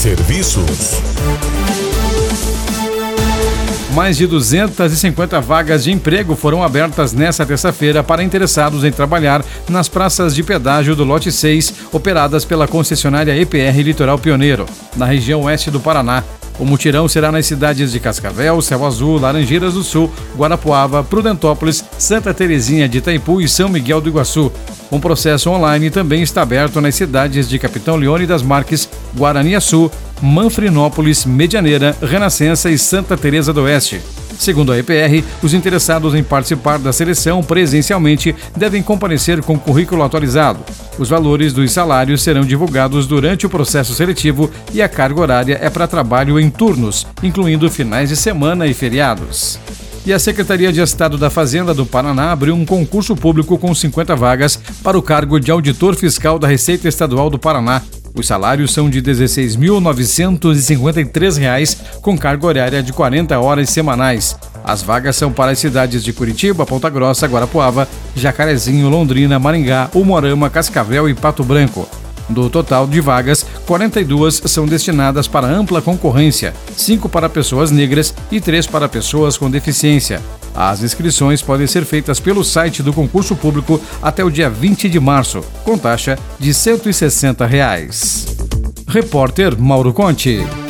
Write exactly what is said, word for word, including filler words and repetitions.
Serviços. Mais de duzentas e cinquenta vagas de emprego foram abertas nesta terça-feira para interessados em trabalhar nas praças de pedágio do lote seis, operadas pela concessionária E P R Litoral Pioneiro, na região oeste do Paraná. O mutirão será nas cidades de Cascavel, Céu Azul, Laranjeiras do Sul, Guarapuava, Prudentópolis, Santa Terezinha de Itaipu e São Miguel do Iguaçu. Um processo online também está aberto nas cidades de Capitão Leone das Marques, Guaraniaçu, Manfrinópolis, Medianeira, Renascença e Santa Teresa do Oeste. Segundo a E P R, os interessados em participar da seleção presencialmente devem comparecer com currículo atualizado. Os valores dos salários serão divulgados durante o processo seletivo e a carga horária é para trabalho em turnos, incluindo finais de semana e feriados. E a Secretaria de Estado da Fazenda do Paraná abriu um concurso público com cinquenta vagas para o cargo de auditor fiscal da Receita Estadual do Paraná. Os salários são de dezesseis mil novecentos e cinquenta e três reais, com carga horária de quarenta horas semanais. As vagas são para as cidades de Curitiba, Ponta Grossa, Guarapuava, Jacarezinho, Londrina, Maringá, Umuarama, Cascavel e Pato Branco. Do total de vagas, quarenta e duas são destinadas para ampla concorrência, cinco para pessoas negras e três para pessoas com deficiência. As inscrições podem ser feitas pelo site do concurso público até o dia vinte de março, com taxa de cento e sessenta reais. Repórter Mauro Conte.